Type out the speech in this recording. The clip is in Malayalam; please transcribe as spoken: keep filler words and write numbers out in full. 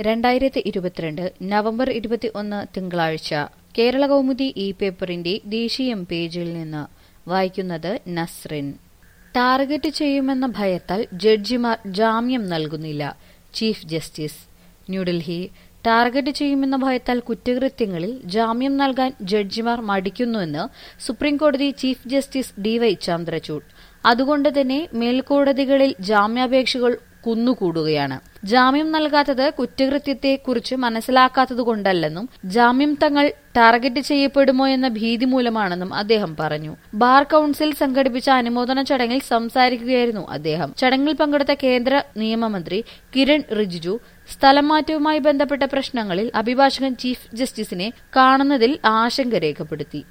രണ്ടായിരത്തി ഇരുപത്തിരണ്ട് നവംബർ ഇരുപത്തി ഒന്ന് തിങ്കളാഴ്ച കേരള കൗമുദി ഇ പേപ്പറിന്റെ ദേശീയം പേജിൽ നിന്ന് വായിക്കുന്നത് നസ്റിൻ. ടാർഗറ്റ് ചെയ്യുമെന്ന ഭയത്താൽ ജഡ്ജിമാർ ജാമ്യം നൽകുന്നില്ല. Chief justice. ന്യൂഡൽഹി. ടാർഗറ്റ് ചെയ്യുമെന്ന ഭയത്താൽ കുറ്റകൃത്യങ്ങളിൽ ജാമ്യം നൽകാൻ ജഡ്ജിമാർ മടിക്കുന്നുവെന്ന് സുപ്രീംകോടതി chief justice D Y Chandrachud. അതുകൊണ്ട് തന്നെ മേൽക്കോടതികളിൽ ജാമ്യാപേക്ഷകൾ കുന്നുകൂടുകയാണ്. ജാമ്യം നൽകാത്തത് കുറ്റകൃത്യത്തെക്കുറിച്ച് മനസ്സിലാക്കാത്തതുകൊണ്ടല്ലെന്നും ജാമ്യം തങ്ങൾ ടാർഗറ്റ് ചെയ്യപ്പെടുമോ എന്ന ഭീതി മൂലമാണെന്നും അദ്ദേഹം പറഞ്ഞു. ബാർ കൌൺസിൽ സംഘടിപ്പിച്ച അനുമോദന ചടങ്ങിൽ സംസാരിക്കുകയായിരുന്നു അദ്ദേഹം. ചടങ്ങിൽ പങ്കെടുത്ത കേന്ദ്ര നിയമമന്ത്രി കിരൺ റിജിജു സ്ഥലം മാറ്റവുമായി ബന്ധപ്പെട്ട പ്രശ്നങ്ങളിൽ അഭിഭാഷകൻ ചീഫ് ജസ്റ്റിസിനെ കാണുന്നതിൽ ആശങ്ക രേഖപ്പെടുത്തി.